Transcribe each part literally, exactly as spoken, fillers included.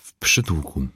W przytułku.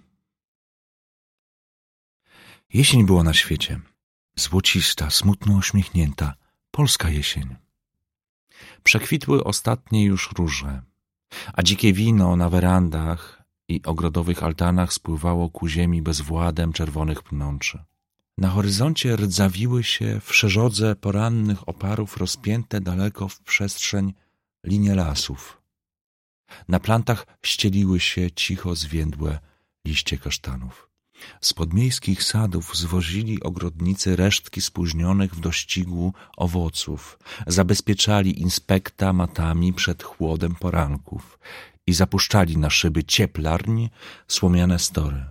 Jesień była na świecie. Złocista, smutno uśmiechnięta, polska jesień. Przekwitły ostatnie już róże, a dzikie wino na werandach i ogrodowych altanach spływało ku ziemi bezwładem czerwonych pnączy. Na horyzoncie rdzawiły się w szerzodze porannych oparów rozpięte daleko w przestrzeń linie lasów. Na plantach ścieliły się cicho zwiędłe liście kasztanów. Z podmiejskich sadów zwozili ogrodnicy resztki spóźnionych w dościgu owoców, zabezpieczali inspekta matami przed chłodem poranków i zapuszczali na szyby cieplarń słomiane story.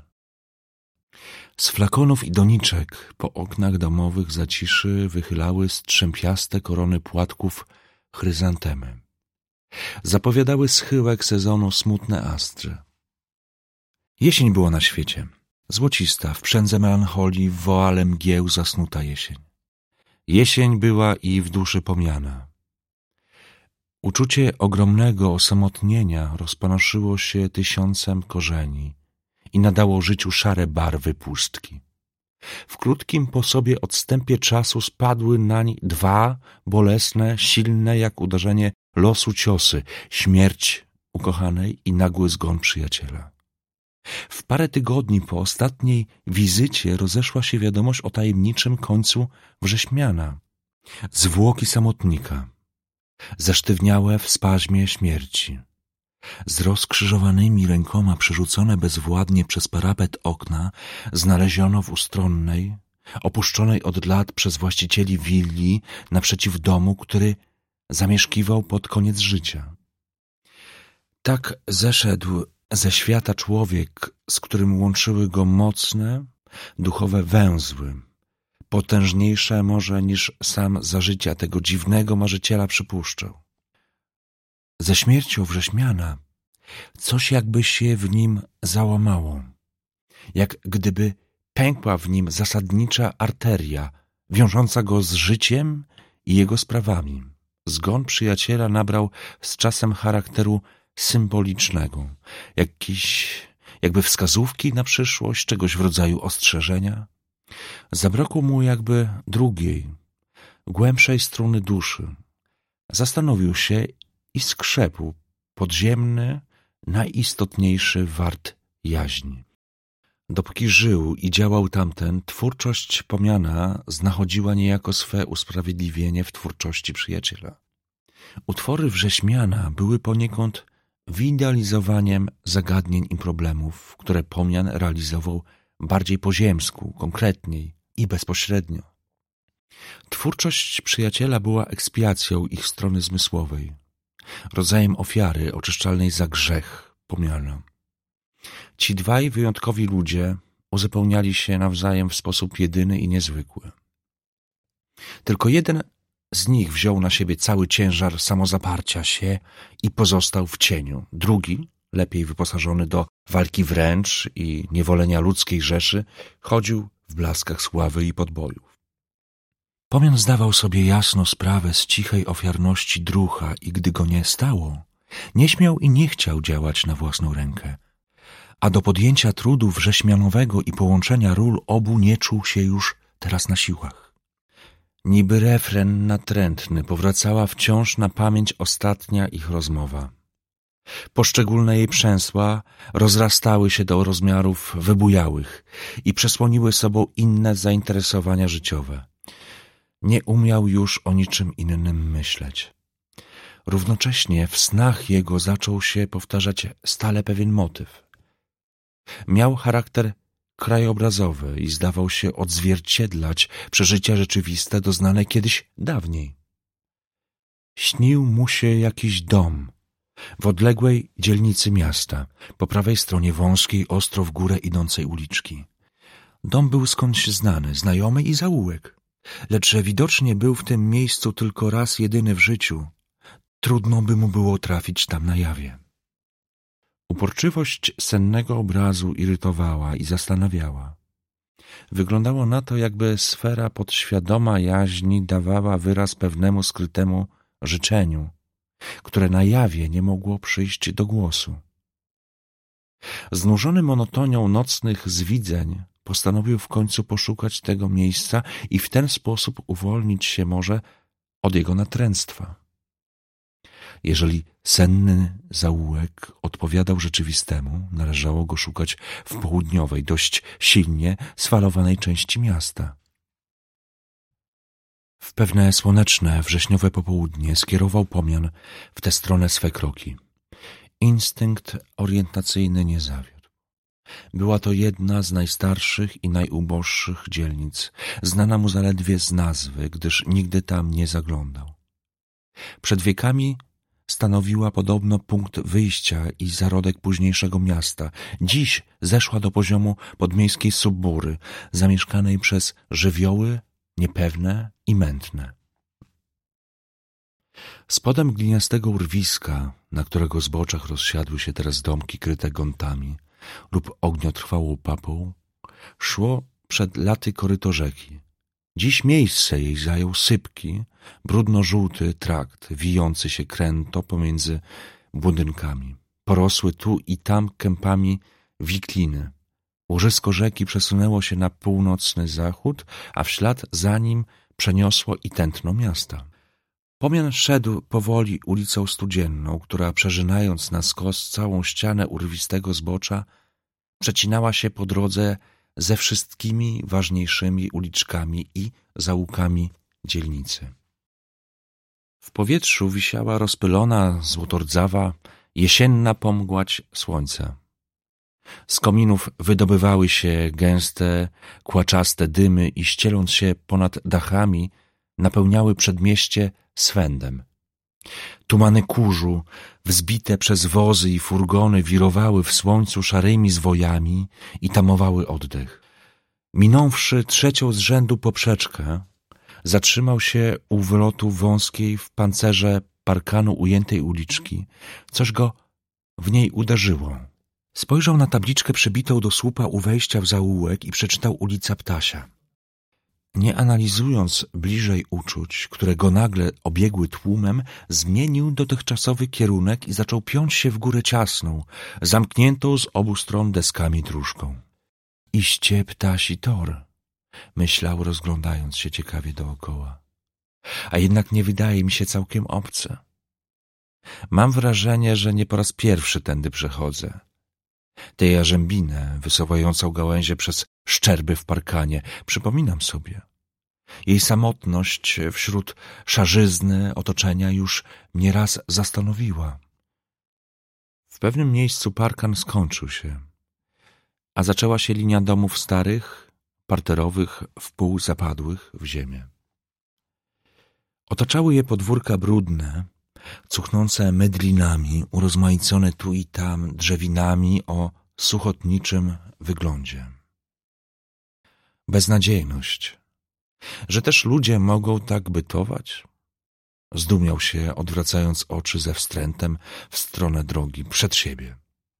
Z flakonów i doniczek po oknach domowych zaciszy wychylały strzępiaste korony płatków chryzantemy. Zapowiadały schyłek sezonu smutne astry. Jesień była na świecie. Złocista, w przędze melancholii, w woale mgieł zasnuta jesień. Jesień była i w duszy pomiana. Uczucie ogromnego osamotnienia rozpanoszyło się tysiącem korzeni i nadało życiu szare barwy pustki. W krótkim po sobie odstępie czasu spadły nań dwa bolesne, silne jak uderzenie losu ciosy, śmierć ukochanej i nagły zgon przyjaciela. W parę tygodni po ostatniej wizycie rozeszła się wiadomość o tajemniczym końcu wrześmiana. Zwłoki samotnika, zesztywniałe w spazmie śmierci, z rozkrzyżowanymi rękoma przerzucone bezwładnie przez parapet okna, znaleziono w ustronnej, opuszczonej od lat przez właścicieli willi naprzeciw domu, który zamieszkiwał pod koniec życia. Tak zeszedł ze świata człowiek, z którym łączyły go mocne, duchowe węzły, potężniejsze może niż sam za życia tego dziwnego marzyciela przypuszczał. Ze śmiercią wrześmiana coś jakby się w nim załamało, jak gdyby pękła w nim zasadnicza arteria, wiążąca go z życiem i jego sprawami. Zgon przyjaciela nabrał z czasem charakteru symbolicznego, jakiś, jakby wskazówki na przyszłość, czegoś w rodzaju ostrzeżenia. Zabrakło mu jakby drugiej, głębszej struny duszy. Zastanowił się i skrzepł podziemny, najistotniejszy wart jaźni. Dopóki żył i działał tamten, twórczość pomiana znachodziła niejako swe usprawiedliwienie w twórczości przyjaciela. Utwory wrześmiana były poniekąd wyidealizowaniem zagadnień i problemów, które pomian realizował bardziej po ziemsku, konkretniej i bezpośrednio. Twórczość przyjaciela była ekspiacją ich strony zmysłowej, rodzajem ofiary oczyszczalnej za grzech pomiana. Ci dwaj wyjątkowi ludzie uzupełniali się nawzajem w sposób jedyny i niezwykły. Tylko jeden z nich wziął na siebie cały ciężar samozaparcia się i pozostał w cieniu. Drugi, lepiej wyposażony do walki wręcz i niewolenia ludzkiej rzeszy, chodził w blaskach sławy i podbojów. Pomian zdawał sobie jasno sprawę z cichej ofiarności drucha i gdy go nie stało, nie śmiał i nie chciał działać na własną rękę, a do podjęcia trudu wrześmianowego i połączenia ról obu nie czuł się już teraz na siłach. Niby refren natrętny powracała wciąż na pamięć ostatnia ich rozmowa. Poszczególne jej przęsła rozrastały się do rozmiarów wybujałych i przesłoniły sobą inne zainteresowania życiowe. Nie umiał już o niczym innym myśleć. Równocześnie w snach jego zaczął się powtarzać stale pewien motyw. Miał charakter krajobrazowy i zdawał się odzwierciedlać przeżycia rzeczywiste doznane kiedyś dawniej. Śnił mu się jakiś dom w odległej dzielnicy miasta, po prawej stronie wąskiej, ostro w górę idącej uliczki. Dom był skądś znany, znajomy i zaułek, lecz że widocznie był w tym miejscu tylko raz jedyny w życiu, trudno by mu było trafić tam na jawie. Uporczywość sennego obrazu irytowała i zastanawiała. Wyglądało na to, jakby sfera podświadoma jaźni dawała wyraz pewnemu skrytemu życzeniu, które na jawie nie mogło przyjść do głosu. Znużony monotonią nocnych zwidzeń, postanowił w końcu poszukać tego miejsca i w ten sposób uwolnić się może od jego natręctwa. Jeżeli senny zaułek odpowiadał rzeczywistemu, należało go szukać w południowej, dość silnie sfalowanej części miasta. W pewne słoneczne, wrześniowe popołudnie skierował Pomian w tę stronę swe kroki. Instynkt orientacyjny nie zawiódł. Była to jedna z najstarszych i najuboższych dzielnic, znana mu zaledwie z nazwy, gdyż nigdy tam nie zaglądał. Przed wiekami stanowiła podobno punkt wyjścia i zarodek późniejszego miasta. Dziś zeszła do poziomu podmiejskiej subury, zamieszkanej przez żywioły niepewne i mętne. Spodem gliniastego urwiska, na którego zboczach rozsiadły się teraz domki kryte gontami lub ogniotrwałą papą, szło przed laty koryto rzeki. Dziś miejsce jej zajął sypki, brudno-żółty trakt, wijący się kręto pomiędzy budynkami. Porosły tu i tam kępami wikliny. Łożysko rzeki przesunęło się na północny zachód, a w ślad za nim przeniosło i tętno miasta. Pomian szedł powoli ulicą Studzienną, która przerzynając na skos całą ścianę urwistego zbocza, przecinała się po drodze ze wszystkimi ważniejszymi uliczkami i zaułkami dzielnicy. W powietrzu wisiała rozpylona, złotordzawa, jesienna pomgłać słońca. Z kominów wydobywały się gęste, kłaczaste dymy i ścieląc się ponad dachami, napełniały przedmieście swędem. Tumany kurzu, wzbite przez wozy i furgony, wirowały w słońcu szarymi zwojami i tamowały oddech. Minąwszy trzecią z rzędu poprzeczkę, zatrzymał się u wylotu wąskiej w pancerze parkanu ujętej uliczki. Coś go w niej uderzyło. Spojrzał na tabliczkę przybitą do słupa u wejścia w zaułek i przeczytał ulica Ptasia. Nie analizując bliżej uczuć, które go nagle obiegły tłumem, zmienił dotychczasowy kierunek i zaczął piąć się w górę ciasną, zamkniętą z obu stron deskami dróżką. Iście ptasi tor, myślał, rozglądając się ciekawie dookoła. A jednak nie wydaje mi się całkiem obce. Mam wrażenie, że nie po raz pierwszy tędy przechodzę. Tę jarzębinę wysuwającą gałęzie przez szczerby w parkanie przypominam sobie. Jej samotność wśród szarzyzny otoczenia już mnie raz zastanowiła. W pewnym miejscu parkan skończył się, a zaczęła się linia domów starych, parterowych, wpół zapadłych w ziemię. Otaczały je podwórka brudne, cuchnące mydlinami, urozmaicone tu i tam drzewinami o suchotniczym wyglądzie. Beznadziejność. Że też ludzie mogą tak bytować? Zdumiał się, odwracając oczy ze wstrętem w stronę drogi, przed siebie.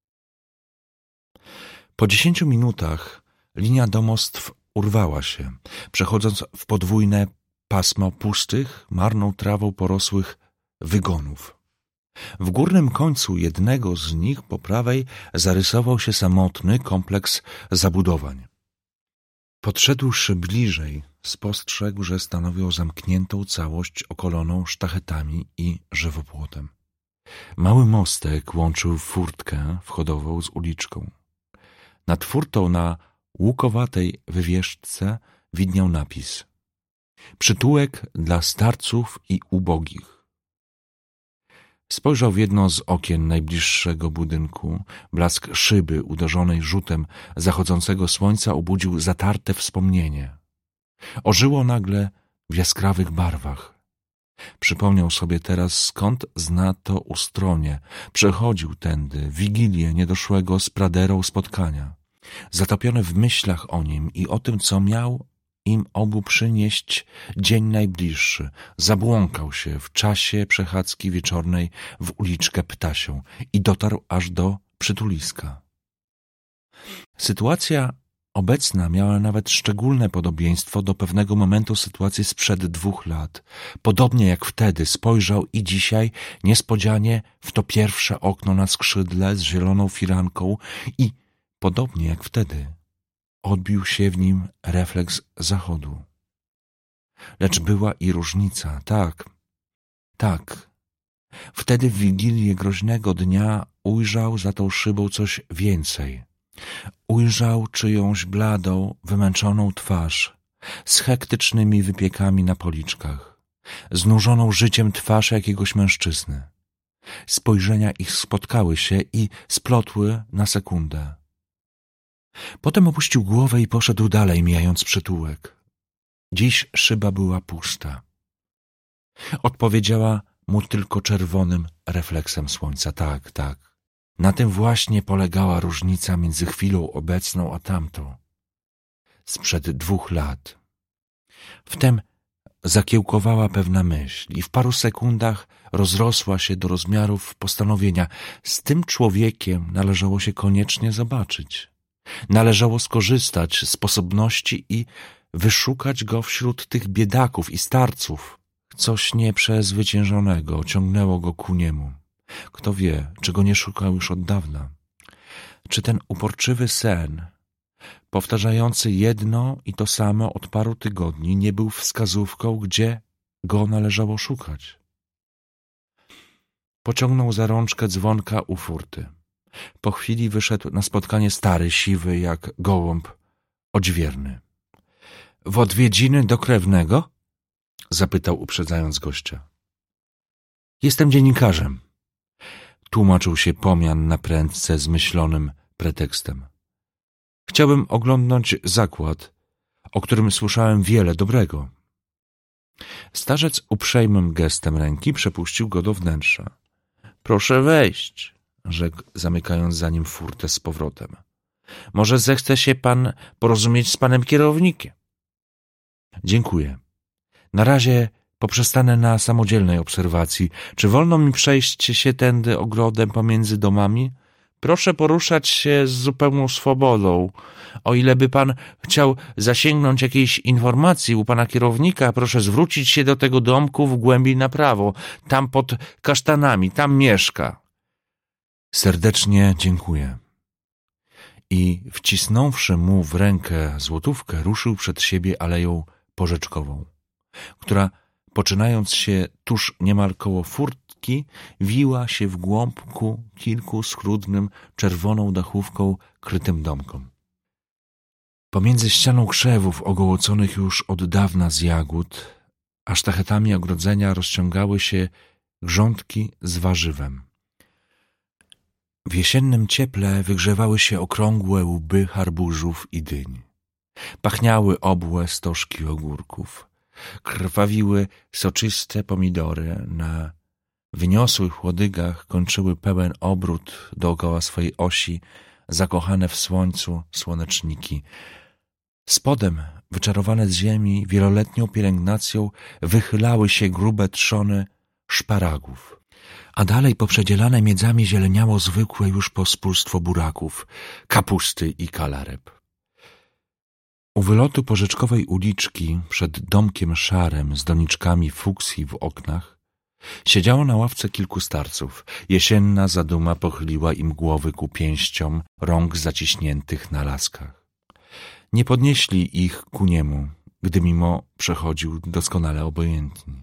Po dziesięciu minutach linia domostw urwała się, przechodząc w podwójne pasmo pustych, marną trawą porosłych wygonów. W górnym końcu jednego z nich po prawej zarysował się samotny kompleks zabudowań. Podszedłszy bliżej, spostrzegł, że stanowią zamkniętą całość okoloną sztachetami i żywopłotem. Mały mostek łączył furtkę wchodową z uliczką. Nad furtą na łukowatej wywieszce widniał napis: przytułek dla starców i ubogich. Spojrzał w jedno z okien najbliższego budynku. Blask szyby uderzonej rzutem zachodzącego słońca obudził zatarte wspomnienie. Ożyło nagle w jaskrawych barwach. Przypomniał sobie teraz, skąd zna to ustronie. Przechodził tędy w wigilię niedoszłego z praderą spotkania. Zatopiony w myślach o nim i o tym, co miał im obu przynieść dzień najbliższy, zabłąkał się w czasie przechadzki wieczornej w uliczkę Ptasią i dotarł aż do przytuliska. Sytuacja obecna miała nawet szczególne podobieństwo do pewnego momentu sytuacji sprzed dwóch lat. Podobnie jak wtedy spojrzał i dzisiaj niespodzianie w to pierwsze okno na skrzydle z zieloną firanką i podobnie jak wtedy, odbił się w nim refleks zachodu. Lecz była i różnica, tak, tak. Wtedy w Wigilię groźnego dnia ujrzał za tą szybą coś więcej. Ujrzał czyjąś bladą, wymęczoną twarz, z hektycznymi wypiekami na policzkach, znużoną życiem twarz jakiegoś mężczyzny. Spojrzenia ich spotkały się i splotły na sekundę. Potem opuścił głowę i poszedł dalej, mijając przytułek. Dziś szyba była pusta. Odpowiedziała mu tylko czerwonym refleksem słońca. Tak, tak. Na tym właśnie polegała różnica między chwilą obecną a tamtą. Sprzed dwóch lat. Wtem zakiełkowała pewna myśl i w paru sekundach rozrosła się do rozmiarów postanowienia. Z tym człowiekiem należało się koniecznie zobaczyć. Należało skorzystać z sposobności i wyszukać go wśród tych biedaków i starców. Coś nieprzezwyciężonego ciągnęło go ku niemu. Kto wie, czego nie szukał już od dawna. Czy ten uporczywy sen, powtarzający jedno i to samo od paru tygodni, nie był wskazówką, gdzie go należało szukać? Pociągnął za rączkę dzwonka u furty. Po chwili wyszedł na spotkanie stary, siwy jak gołąb, odźwierny. — W odwiedziny do krewnego? — zapytał, uprzedzając gościa. — Jestem dziennikarzem — tłumaczył się Pomian na prędce zmyślonym pretekstem. — Chciałbym oglądnąć zakład, o którym słyszałem wiele dobrego. Starzec uprzejmym gestem ręki przepuścił go do wnętrza. — Proszę wejść — rzekł, zamykając za nim furtę z powrotem. — Może zechce się pan porozumieć z panem kierownikiem? — Dziękuję. Na razie poprzestanę na samodzielnej obserwacji. Czy wolno mi przejść się tędy ogrodem pomiędzy domami? Proszę poruszać się z zupełną swobodą. O ile by pan chciał zasięgnąć jakiejś informacji u pana kierownika, proszę zwrócić się do tego domku w głębi na prawo. Tam pod kasztanami, tam mieszka. Serdecznie dziękuję. I wcisnąwszy mu w rękę złotówkę, ruszył przed siebie aleją porzeczkową, która, poczynając się tuż niemal koło furtki, wiła się w głąb ku kilku schludnym, czerwoną dachówką krytym domkom. Pomiędzy ścianą krzewów ogołoconych już od dawna z jagód, a sztachetami ogrodzenia rozciągały się grządki z warzywem. W jesiennym cieple wygrzewały się okrągłe łby harbużów i dyń. Pachniały obłe stożki ogórków. Krwawiły soczyste pomidory. Na wyniosłych łodygach kończyły pełen obrót dookoła swojej osi zakochane w słońcu słoneczniki. Spodem, wyczarowane z ziemi wieloletnią pielęgnacją, wychylały się grube trzony szparagów. A dalej poprzedzielane miedzami zieleniało zwykłe już pospólstwo buraków, kapusty i kalareb. U wylotu porzeczkowej uliczki, przed domkiem szarym z doniczkami fuksji w oknach, siedziało na ławce kilku starców. Jesienna zaduma pochyliła im głowy ku pięściom rąk zaciśniętych na laskach. Nie podnieśli ich ku niemu, gdy mimo przechodził doskonale obojętni.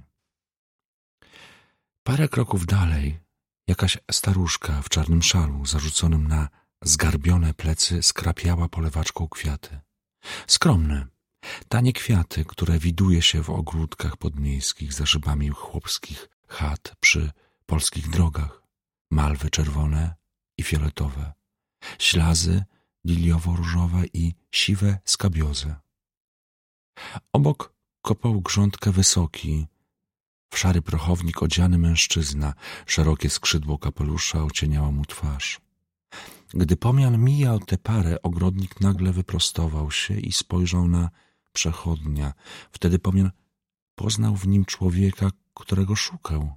Parę kroków dalej jakaś staruszka w czarnym szalu zarzuconym na zgarbione plecy skrapiała polewaczką kwiaty. Skromne, tanie kwiaty, które widuje się w ogródkach podmiejskich za szybami chłopskich chat przy polskich drogach. Malwy czerwone i fioletowe, ślazy liliowo-różowe i siwe skabiozy. Obok kopał grządkę wysoki, w szary prochownik odziany mężczyzna, szerokie skrzydło kapelusza ocieniało mu twarz. Gdy Pomian mijał tę parę, ogrodnik nagle wyprostował się i spojrzał na przechodnia. Wtedy Pomian poznał w nim człowieka, którego szukał.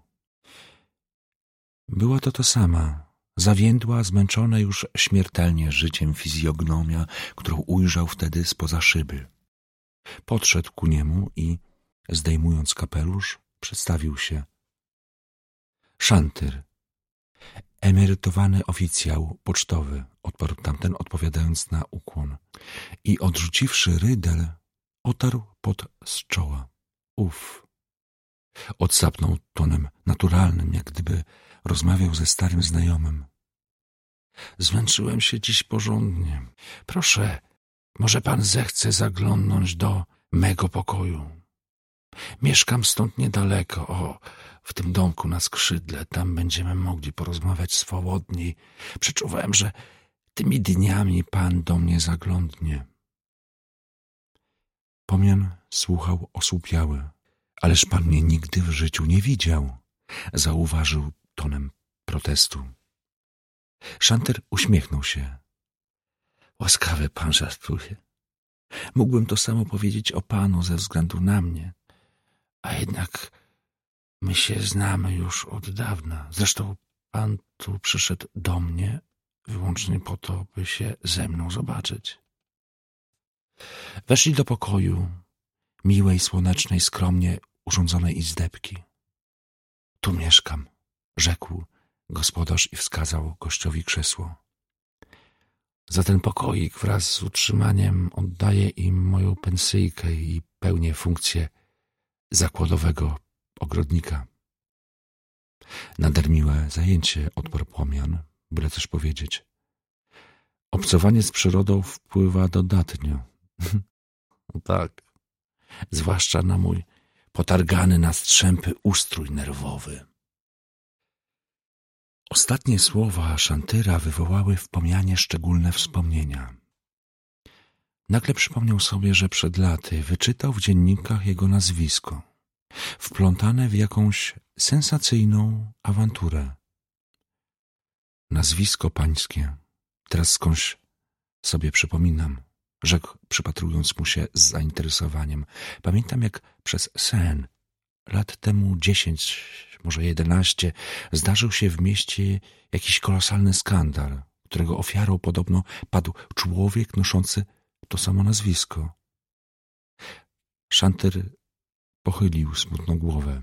Była to ta sama, zawiędła, zmęczona już śmiertelnie życiem fizjognomia, którą ujrzał wtedy spoza szyby. Podszedł ku niemu i, zdejmując kapelusz, przedstawił się. Szantyr. emerytowany oficjał pocztowy, odparł tamten, odpowiadając na ukłon. I odrzuciwszy rydel, otarł pot z czoła. Uf. Odsapnął tonem naturalnym, jak gdyby rozmawiał ze starym znajomym. Zmęczyłem się dziś porządnie. Proszę, może pan zechce zaglądnąć do mego pokoju. Mieszkam stąd niedaleko, o, w tym domku na skrzydle. Tam będziemy mogli porozmawiać swobodniej. Przeczuwałem, że tymi dniami pan do mnie zaglądnie. Pomian słuchał osłupiały. Ależ pan mnie nigdy w życiu nie widział, zauważył tonem protestu. Szanter uśmiechnął się. Łaskawy pan żartuje. Mógłbym to samo powiedzieć o panu ze względu na mnie, a jednak my się znamy już od dawna. Zresztą pan tu przyszedł do mnie wyłącznie po to, by się ze mną zobaczyć. Weszli do pokoju, miłej, słonecznej, skromnie urządzonej izdebki. Tu mieszkam, rzekł gospodarz i wskazał gościowi krzesło. Za ten pokoik wraz z utrzymaniem oddaję im moją pensyjkę i pełnię funkcję zakładowego ogrodnika. Nader miłe zajęcie, odparł Pomian, byle też powiedzieć. Obcowanie z przyrodą wpływa dodatnio. Tak, zwłaszcza na mój potargany na strzępy ustrój nerwowy. Ostatnie słowa Szantyra wywołały w Pomianie szczególne wspomnienia. Nagle przypomniał sobie, że przed laty wyczytał w dziennikach jego nazwisko, wplątane w jakąś sensacyjną awanturę. Nazwisko pańskie, teraz skądś sobie przypominam, rzekł, przypatrując mu się z zainteresowaniem. Pamiętam, jak przez sen, lat temu dziesięć, może jedenaście, zdarzył się w mieście jakiś kolosalny skandal, którego ofiarą podobno padł człowiek noszący to samo nazwisko. Szantyr pochylił smutną głowę.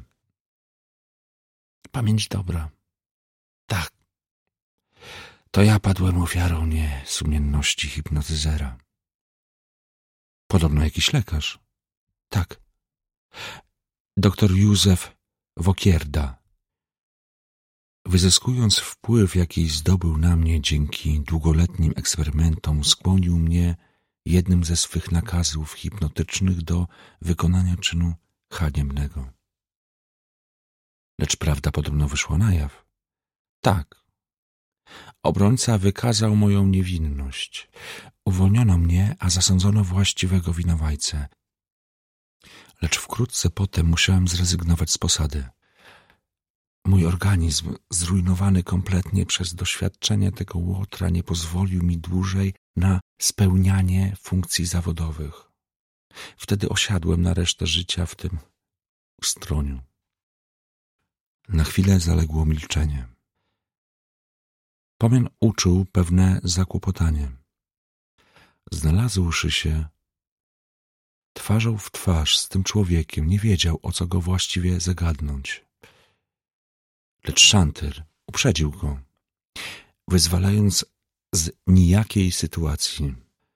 Pamięć dobra. Tak. To ja padłem ofiarą niesumienności hipnotyzera. Podobno jakiś lekarz. Tak. Doktor Józef Wokierda. Wyzyskując wpływ, jaki zdobył na mnie dzięki długoletnim eksperymentom, skłonił mnie jednym ze swych nakazów hipnotycznych do wykonania czynu haniebnego. Lecz prawda podobno wyszła na jaw. Tak. Obrońca wykazał moją niewinność. Uwolniono mnie, a zasądzono właściwego winowajcę. Lecz wkrótce potem musiałem zrezygnować z posady. Mój organizm, zrujnowany kompletnie przez doświadczenie tego łotra, nie pozwolił mi dłużej na spełnianie funkcji zawodowych. Wtedy osiadłem na resztę życia w tym ustroniu. Na chwilę zaległo milczenie. Pomian uczuł pewne zakłopotanie. Znalazłszy się twarzą w twarz z tym człowiekiem, nie wiedział, o co go właściwie zagadnąć. Lecz Szantyr uprzedził go, wyzwalając z nijakiej sytuacji.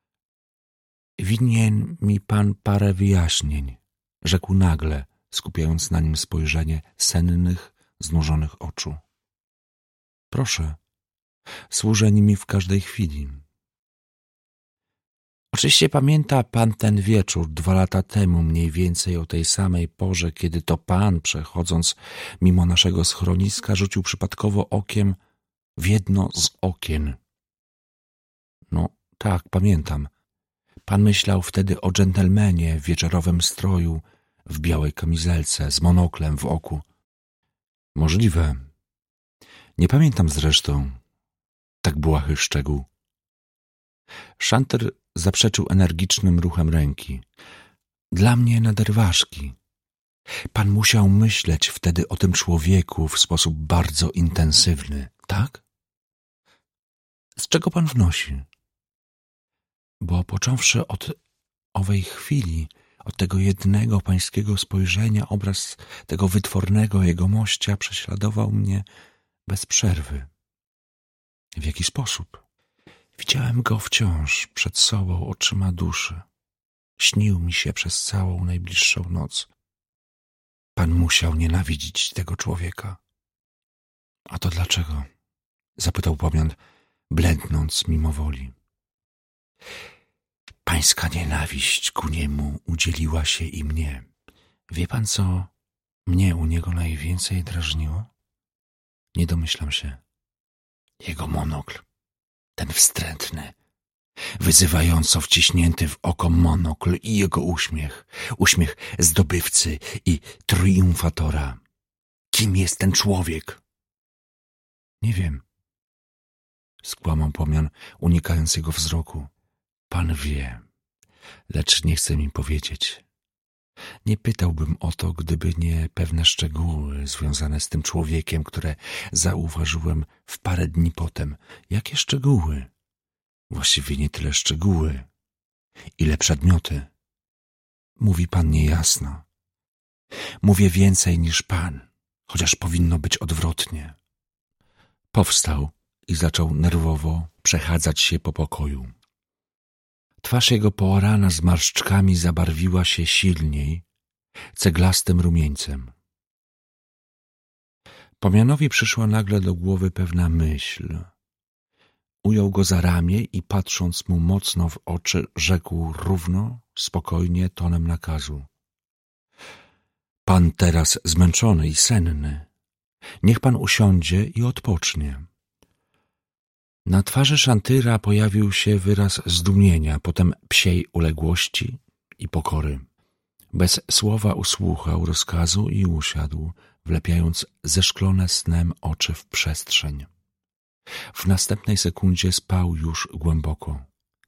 Winien mi pan parę wyjaśnień, rzekł nagle, skupiając na nim spojrzenie sennych, znużonych oczu. Proszę, służę nimi w każdej chwili. Oczywiście pamięta pan ten wieczór dwa lata temu, mniej więcej o tej samej porze, kiedy to pan, przechodząc mimo naszego schroniska, rzucił przypadkowo okiem w jedno z okien. No, tak, pamiętam. Pan myślał wtedy o dżentelmenie w wieczorowym stroju, w białej kamizelce, z monoklem w oku. Możliwe. Nie pamiętam zresztą. Tak błahy szczegół. Szantyr zaprzeczył energicznym ruchem ręki. Dla mnie nader ważki. Pan musiał myśleć wtedy o tym człowieku w sposób bardzo intensywny, tak? Z czego pan wnosi? Bo począwszy od owej chwili, od tego jednego pańskiego spojrzenia, obraz tego wytwornego jegomościa prześladował mnie bez przerwy. W jaki sposób? Widziałem go wciąż przed sobą oczyma duszy. Śnił mi się przez całą najbliższą noc. Pan musiał nienawidzić tego człowieka. A to dlaczego? Zapytał pomian, blednąc mimo woli. Pańska nienawiść ku niemu udzieliła się i mnie. Wie pan, co mnie u niego najwięcej drażniło? Nie domyślam się. Jego monokl, ten wstrętny, wyzywająco wciśnięty w oko monokl i jego uśmiech, uśmiech zdobywcy i triumfatora. Kim jest ten człowiek? Nie wiem. Skłamał pomian, unikając jego wzroku. Pan wie, lecz nie chce mi powiedzieć. Nie pytałbym o to, gdyby nie pewne szczegóły związane z tym człowiekiem, które zauważyłem w parę dni potem. Jakie szczegóły? Właściwie nie tyle szczegóły, ile przedmioty. Mówi pan niejasno. Mówię więcej niż pan, chociaż powinno być odwrotnie. Powstał i zaczął nerwowo przechadzać się po pokoju. Twarz jego poorana zmarszczkami zabarwiła się silniej, ceglastym rumieńcem. Pomianowi przyszła nagle do głowy pewna myśl. Ujął go za ramię i patrząc mu mocno w oczy, rzekł równo, spokojnie, tonem nakazu. Pan teraz zmęczony i senny. Niech pan usiądzie i odpocznie. Na twarzy Szantyra pojawił się wyraz zdumienia, potem psiej uległości i pokory. Bez słowa usłuchał rozkazu i usiadł, wlepiając zeszklone snem oczy w przestrzeń. W następnej sekundzie spał już głęboko.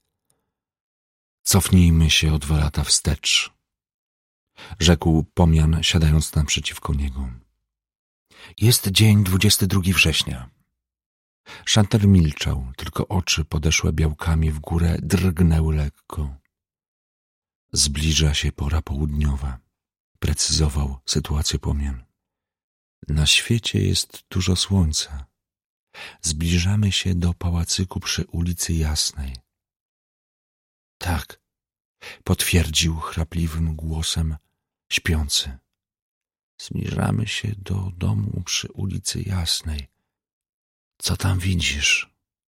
Cofnijmy się o dwa lata wstecz, rzekł pomian, siadając naprzeciwko niego. Jest dzień dwudziestego drugiego września. Szantyr milczał, tylko oczy podeszłe białkami w górę drgnęły lekko. Zbliża się pora południowa, precyzował sytuację pomian. Na świecie jest dużo słońca. Zbliżamy się do pałacyku przy ulicy Jasnej. Tak, potwierdził chrapliwym głosem śpiący. Zbliżamy się do domu przy ulicy Jasnej. Co tam widzisz?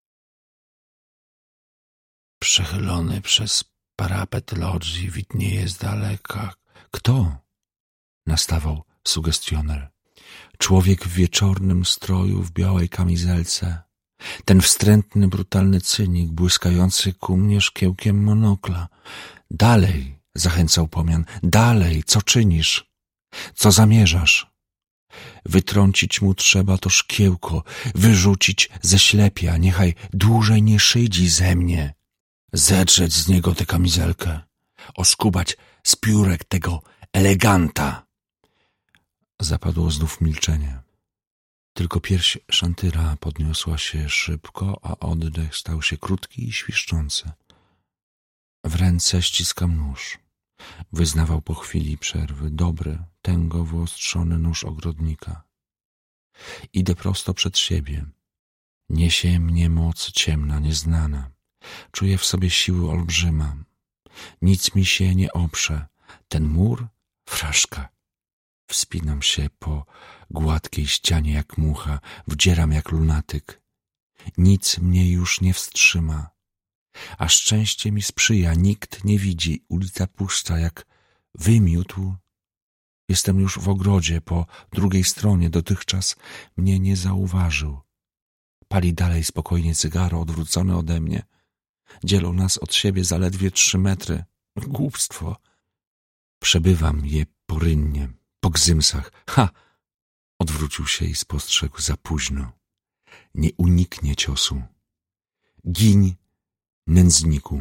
Przechylony przez parapet lodzi widnieje z daleka. Kto? Nastawał sugestioner. Człowiek w wieczornym stroju, w białej kamizelce. Ten wstrętny, brutalny cynik, błyskający ku mnie szkiełkiem monokla. Dalej, zachęcał pomian, dalej, co czynisz? Co zamierzasz? Wytrącić mu trzeba to szkiełko, wyrzucić ze ślepia, niechaj dłużej nie szydzi ze mnie. Zedrzeć z niego tę kamizelkę, oskubać z piórek tego eleganta. Zapadło znów milczenie. Tylko pierś Szantyra podniosła się szybko, a oddech stał się krótki i świszczący. W ręce ściskam nóż. Wyznawał po chwili przerwy. Dobry, tęgo wyostrzony nóż ogrodnika. Idę prosto przed siebie. Niesie mnie moc ciemna, nieznana. Czuję w sobie siły olbrzyma. Nic mi się nie oprze. Ten mur? Fraszka. Wspinam się po gładkiej ścianie jak mucha, wdzieram jak lunatyk. Nic mnie już nie wstrzyma. A szczęście mi sprzyja, nikt nie widzi, ulica pusta jak wymiótł. Jestem już w ogrodzie, po drugiej stronie, dotychczas mnie nie zauważył. Pali dalej spokojnie cygaro, odwrócone ode mnie. Dzielą nas od siebie zaledwie trzy metry. Głupstwo. Przebywam je porynnie, po gzymsach. Ha! Odwrócił się i spostrzegł za późno. Nie uniknie ciosu. Giń, nędzniku.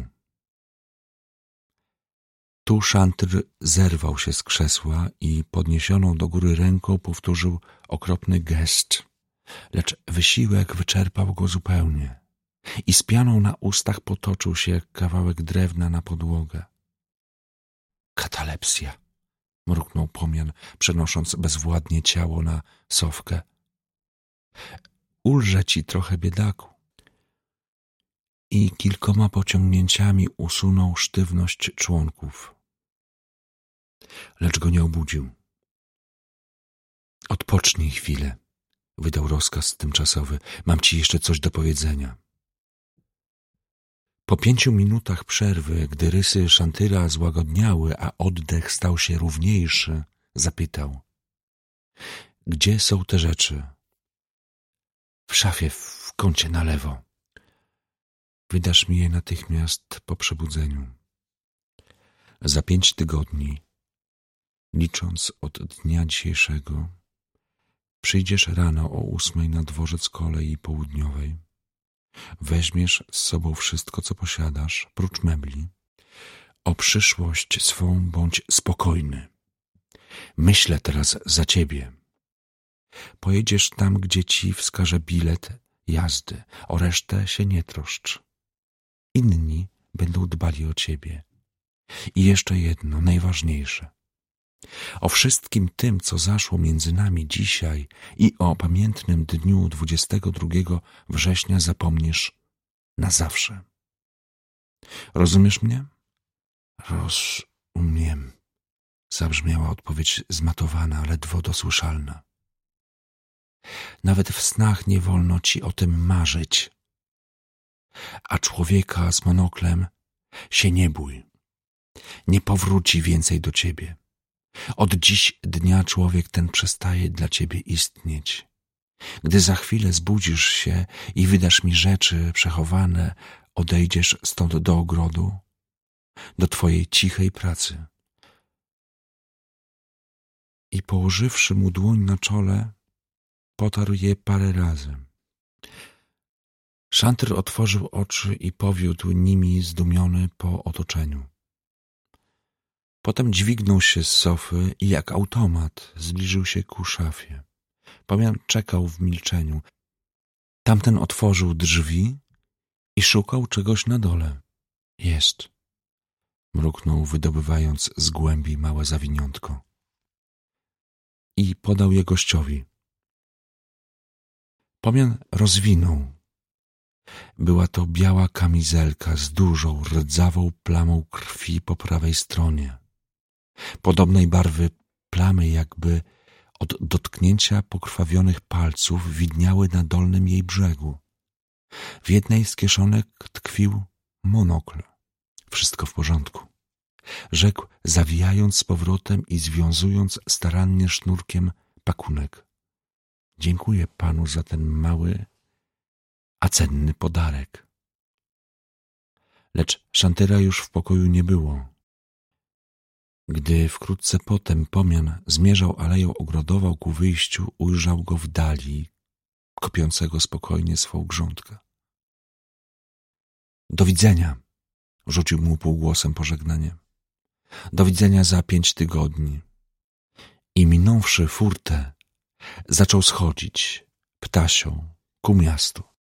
Tu Szantyr zerwał się z krzesła i podniesioną do góry ręką powtórzył okropny gest, lecz wysiłek wyczerpał go zupełnie i z pianą na ustach potoczył się jak kawałek drewna na podłogę. Katalepsja, mruknął pomian, przenosząc bezwładnie ciało na sofkę. Ulżę ci trochę, biedaku. i kilkoma pociągnięciami usunął sztywność członków. Lecz go nie obudził. Odpocznij chwilę, wydał rozkaz tymczasowy. Mam ci jeszcze coś do powiedzenia. Po pięciu minutach przerwy, gdy rysy Szantyra złagodniały, a oddech stał się równiejszy, zapytał: gdzie są te rzeczy? W szafie w kącie na lewo. Wydasz mi je natychmiast po przebudzeniu. Za pięć tygodni, licząc od dnia dzisiejszego, przyjdziesz rano o ósmej na dworzec kolei południowej. Weźmiesz z sobą wszystko, co posiadasz, prócz mebli. O przyszłość swą bądź spokojny. Myślę teraz za ciebie. Pojedziesz tam, gdzie ci wskaże bilet jazdy. O resztę się nie troszcz. Inni będą dbali o ciebie. I jeszcze jedno, najważniejsze. O wszystkim tym, co zaszło między nami dzisiaj i o pamiętnym dniu dwudziestego drugiego września zapomnisz na zawsze. Rozumiesz mnie? Rozumiem, zabrzmiała odpowiedź zmatowana, ledwo dosłyszalna. Nawet w snach nie wolno ci o tym marzyć. A człowieka z monoklem się nie bój. Nie powróci więcej do ciebie. Od dziś dnia człowiek ten przestaje dla ciebie istnieć. Gdy za chwilę zbudzisz się i wydasz mi rzeczy przechowane, odejdziesz stąd do ogrodu, do twojej cichej pracy. I położywszy mu dłoń na czole, potarł je parę razy. Szantyr otworzył oczy i powiódł nimi zdumiony po otoczeniu. Potem dźwignął się z sofy i jak automat zbliżył się ku szafie. Pomian czekał w milczeniu. Tamten otworzył drzwi i szukał czegoś na dole. Jest, mruknął, wydobywając z głębi małe zawiniątko. I podał je gościowi. Pomian rozwinął. Była to biała kamizelka z dużą, rdzawą plamą krwi po prawej stronie. Podobnej barwy plamy, jakby od dotknięcia pokrwawionych palców, widniały na dolnym jej brzegu. W jednej z kieszonek tkwił monokl. Wszystko w porządku, rzekł, zawijając z powrotem i związując starannie sznurkiem pakunek. Dziękuję panu za ten mały, a cenny podarek. Lecz Szantyra już w pokoju nie było. Gdy wkrótce potem Pomian zmierzał aleją ogrodową ku wyjściu, ujrzał go w dali, kopiącego spokojnie swą grządkę. Do widzenia, rzucił mu półgłosem pożegnanie. Do widzenia za pięć tygodni. I minąwszy furtę, zaczął schodzić ptasią ku miastu.